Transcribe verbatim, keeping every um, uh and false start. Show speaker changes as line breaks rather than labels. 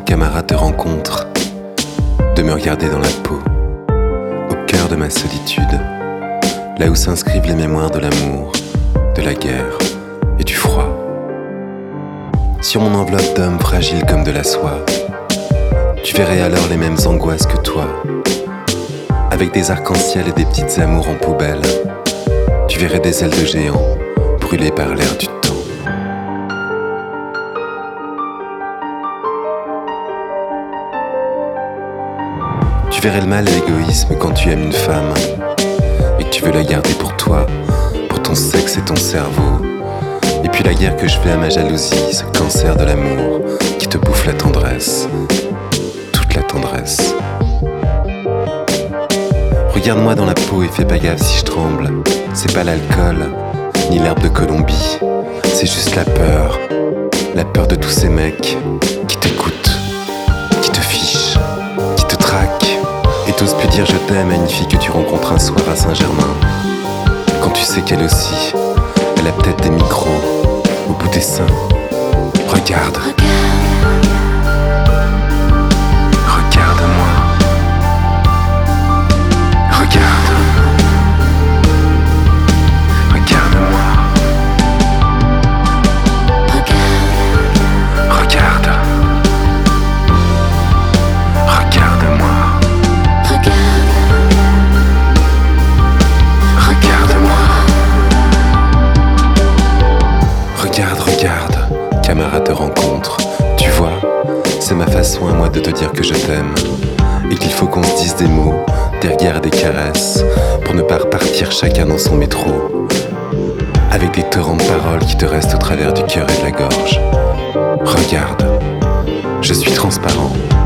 camarade te rencontre, de me regarder dans la peau, au cœur de ma solitude, là où s'inscrivent les mémoires de l'amour, de la guerre et du froid. Sur mon enveloppe d'homme fragile comme de la soie, tu verrais alors les mêmes angoisses que toi, avec des arcs-en-ciel et des petites amours en poubelle. Tu verrais des ailes de géant brûlées par l'air du temps. Tu verrais le mal et l'égoïsme quand tu aimes une femme et que tu veux la garder pour toi, pour ton sexe et ton cerveau. Et puis la guerre que je fais à ma jalousie, ce cancer de l'amour qui te bouffe la tendresse, toute la tendresse. Regarde-moi dans la peau et fais pas gaffe si je tremble. C'est pas l'alcool, ni l'herbe de Colombie, c'est juste la peur. La peur de tous ces mecs qui t'écoutent, qui te fichent, qui te traquent. Et t'oses plus dire je t'aime à une fille que tu rencontres un soir à Saint-Germain, quand tu sais qu'elle aussi, elle a peut-être des micros au bout des seins. Regarde. Regarde-moi. Regarde. Regarde-moi. Regarde. Regarde-moi. Regarde-moi. Regarde, regarde, camarade te rencontre. Tu vois, c'est ma façon à moi de te dire que je t'aime. Et qu'il faut qu'on se dise des mots, des regards et des caresses, pour ne pas repartir chacun dans son métro, avec des torrents de paroles qui te restent au travers du cœur et de la gorge. Regarde, je suis transparent.